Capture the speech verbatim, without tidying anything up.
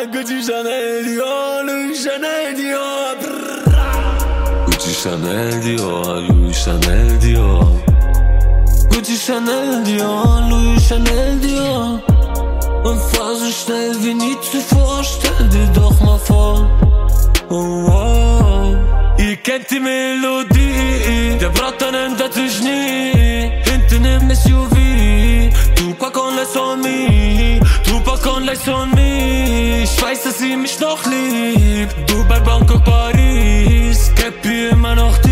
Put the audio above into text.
Gucci, Chanel, Dior, Louis, Chanel, Dior. Brrr. Gucci, Chanel, Dior, Louis, Chanel, Dior. Gucci, Chanel, Dior, Louis, Chanel, Dior. Und fahr so schnell wie nie zuvor, stell dir doch mal vor. Oh, oh. Ihr kennt die Melodie, der Bratter nennt er sich nie. Hinten im S U V, Tupac on less on me, Tupac on less on me. Ich weiß, dass sie mich noch liebt, Dubai, Bangkok, Paris, Cappy immer noch